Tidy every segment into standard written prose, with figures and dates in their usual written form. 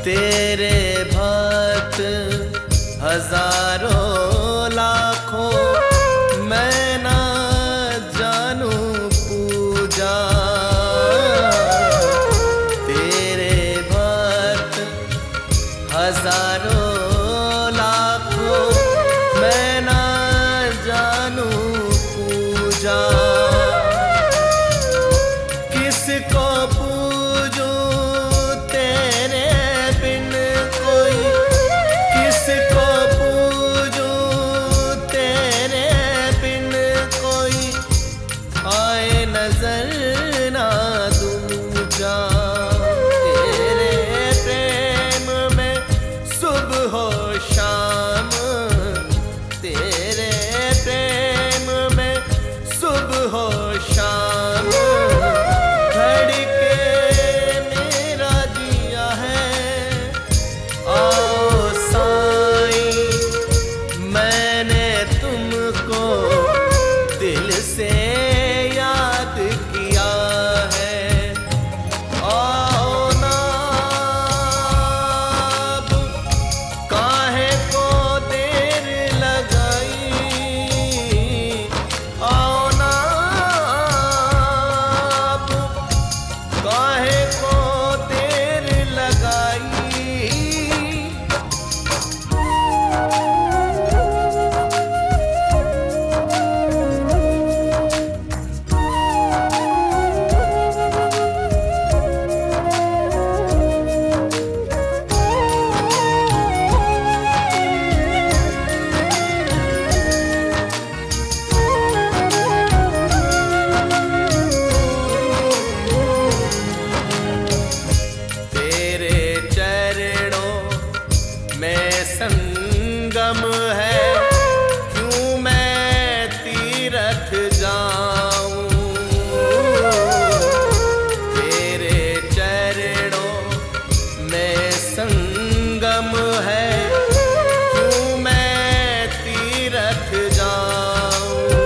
तेरे भक्त हजारों लाखों, मैं ना जानू पूजा। तेरे भक्त हजारों लाखों, मैं ना जानू पूजा। किसको पूजूं तेरे बिन कोई, किसको पूजूं तेरे बिन कोई, आए नजर ना दूजा। तेरे प्रेम में सुबह हो शाम, तेरे प्रेम में सुबह हो शाम, धड़के मेरा जिया है। आओ साईं, मैंने तुमको दिल से याद किया है। आओ ना अब काहे को देर लगाई, आओ ना अब काहे को देर लगाई। तेरे चरणों में संगम है, क्यों मैं तीरथ जाऊं। तेरे चरणों में संगम है, क्यों मैं तीरथ जाऊं।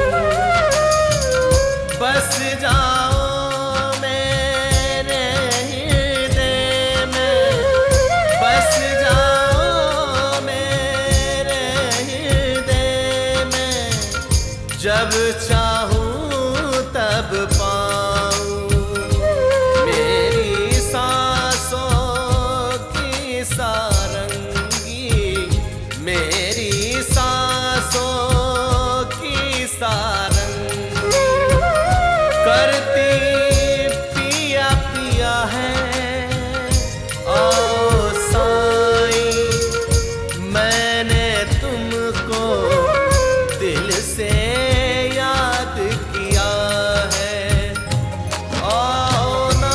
बस जाओ मेरे हृदय में, बस जाओ मेरे हृदय में, जब चाहूं तब पाऊं। मेरी सांसों की सारंगी, मेरी सांसों की सारंगी, करती पिया पिया है। आओ साईं, मैंने तुमको दिल से याद किया है। आओ ना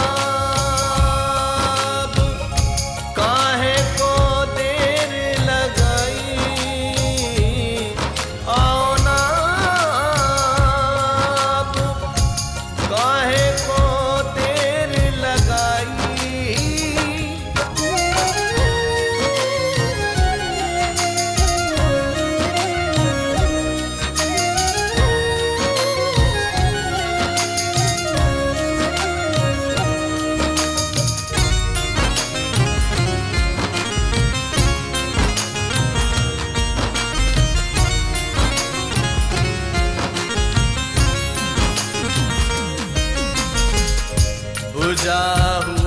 अब काहे को देर लगाई, आओ ना अब काहे को देर लगाई। बुझा